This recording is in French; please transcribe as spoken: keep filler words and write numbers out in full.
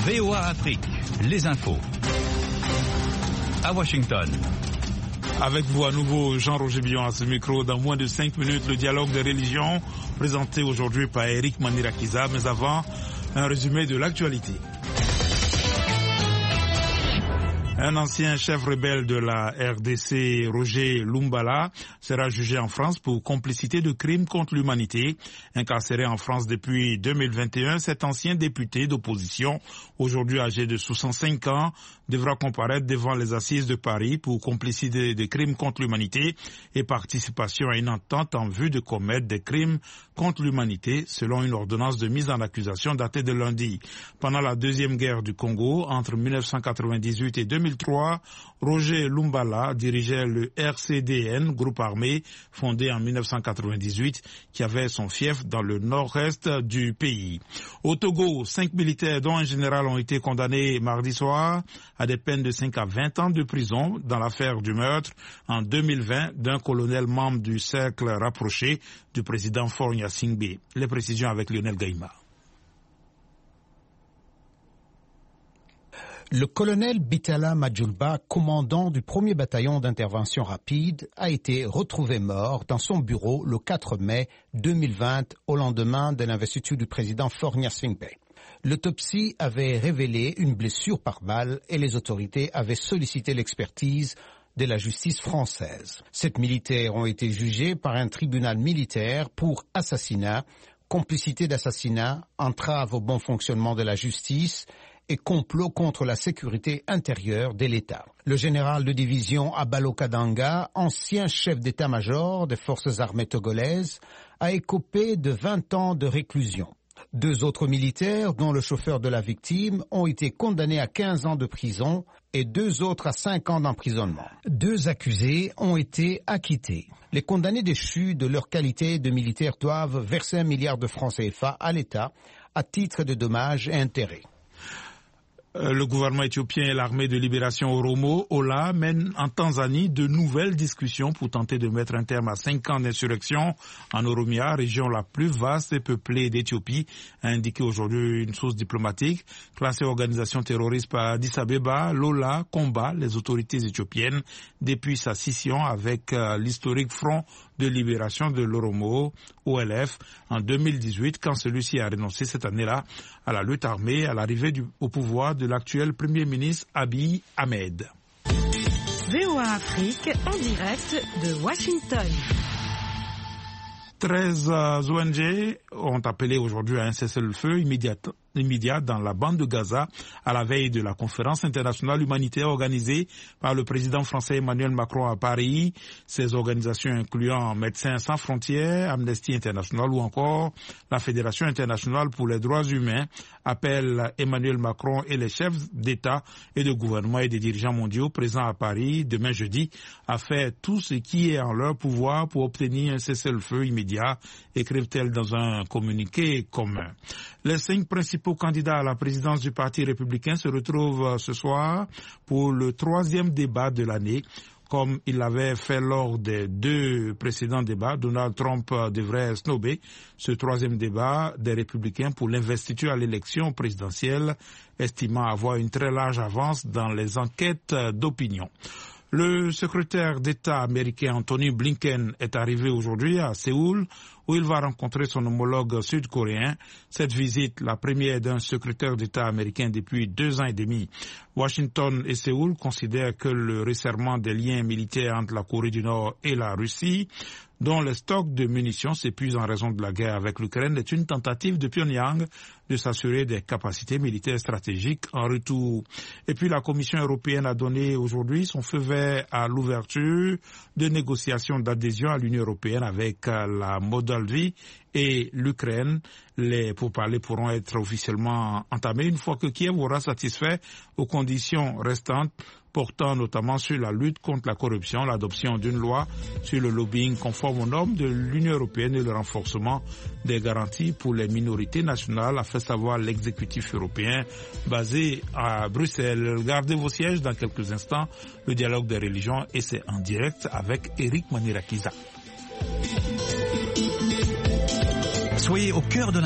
V O A Afrique, les infos. À Washington. Avec vous à nouveau, Jean-Roger Billon à ce micro. Dans moins de cinq minutes, le dialogue des religions présenté aujourd'hui par Eric Manirakiza. Mais avant, un résumé de l'actualité. Un ancien chef rebelle de la R D C, Roger Lumbala, sera jugé en France pour complicité de crimes contre l'humanité. Incarcéré en France depuis deux mille vingt et un, cet ancien député d'opposition, aujourd'hui âgé de soixante-cinq ans, devra comparaître devant les assises de Paris pour complicité de crimes contre l'humanité et participation à une entente en vue de commettre des crimes contre l'humanité, selon une ordonnance de mise en accusation datée de lundi. Pendant la deuxième guerre du Congo, entre mille neuf cent quatre-vingt-dix-huit et deux mille trois, Roger Lumbala dirigeait le R C D N, groupe armé fondé en mille neuf cent quatre-vingt-dix-huit, qui avait son fief dans le nord-est du pays. Au Togo, cinq militaires, dont un général, ont été condamnés mardi soir à des peines de cinq à vingt ans de prison dans l'affaire du meurtre en deux mille vingt d'un colonel membre du cercle rapproché du président Faure Gnassingbé. Les précisions avec Lionel Gaïma. Le colonel Bitala Majulba, commandant du premier bataillon d'intervention rapide, a été retrouvé mort dans son bureau le quatre mai deux mille vingt, au lendemain de l'investiture du président Faure Gnassingbé. L'autopsie avait révélé une blessure par balle et les autorités avaient sollicité l'expertise de la justice française. Sept militaires ont été jugés par un tribunal militaire pour assassinat, complicité d'assassinat, entrave au bon fonctionnement de la justice et complot contre la sécurité intérieure de l'État. Le général de division Abalo Kadanga, ancien chef d'état-major des forces armées togolaises, a écopé de vingt ans de réclusion. Deux autres militaires, dont le chauffeur de la victime, ont été condamnés à quinze ans de prison et deux autres à cinq ans d'emprisonnement. Deux accusés ont été acquittés. Les condamnés déchus de leur qualité de militaires doivent verser un milliard de francs C F A à l'État à titre de dommages et intérêts. Le gouvernement éthiopien et l'armée de libération Oromo, Ola, mènent en Tanzanie de nouvelles discussions pour tenter de mettre un terme à cinq ans d'insurrection en Oromia, région la plus vaste et peuplée d'Éthiopie, a indiqué aujourd'hui une source diplomatique. Classée organisation terroriste par Addis Abeba, l'Ola combat les autorités éthiopiennes depuis sa scission avec euh, l'historique Front de libération de l'Oromo, O L F, en deux mille dix-huit, quand celui-ci a renoncé cette année-là à la lutte armée à l'arrivée du, au pouvoir de l'actuel Premier ministre Abiy Ahmed. V O A Afrique en direct de Washington. treize O N G ont appelé aujourd'hui à un cessez-le-feu immédiat, immédiat dans la bande de Gaza à la veille de la conférence internationale humanitaire organisée par le président français Emmanuel Macron à Paris. Ces organisations incluant Médecins sans frontières, Amnesty International ou encore la Fédération internationale pour les droits humains appellent Emmanuel Macron et les chefs d'État et de gouvernement et des dirigeants mondiaux présents à Paris demain jeudi à faire tout ce qui est en leur pouvoir pour obtenir un cessez-le-feu immédiat, écrivent-elles dans un communiqué commun. Les cinq principaux candidats à la présidence du Parti républicain se retrouvent ce soir pour le troisième débat de l'année. Comme il l'avait fait lors des deux précédents débats, Donald Trump devrait snober ce troisième débat des républicains pour l'investiture à l'élection présidentielle, estimant avoir une très large avance dans les enquêtes d'opinion. Le secrétaire d'État américain Anthony Blinken est arrivé aujourd'hui à Séoul, où il va rencontrer son homologue sud-coréen. Cette visite, la première d'un secrétaire d'État américain depuis deux ans et demi. Washington et Séoul considèrent que le resserrement des liens militaires entre la Corée du Nord et la Russie, dont les stocks de munitions s'épuisent en raison de la guerre avec l'Ukraine, est une tentative de Pyongyang de s'assurer des capacités militaires stratégiques en retour. Et puis la Commission européenne a donné aujourd'hui son feu vert à l'ouverture de négociations d'adhésion à l'Union européenne avec la Moldavie et l'Ukraine. Les pourparlers pourront être officiellement entamés une fois que Kiev aura satisfait aux conditions restantes portant notamment sur la lutte contre la corruption, l'adoption d'une loi sur le lobbying conforme aux normes de l'Union européenne et le renforcement des garanties pour les minorités nationales, a fait savoir l'exécutif européen basé à Bruxelles. Gardez vos sièges dans quelques instants, le dialogue des religions, et c'est en direct avec Eric Manirakiza. Soyez au cœur de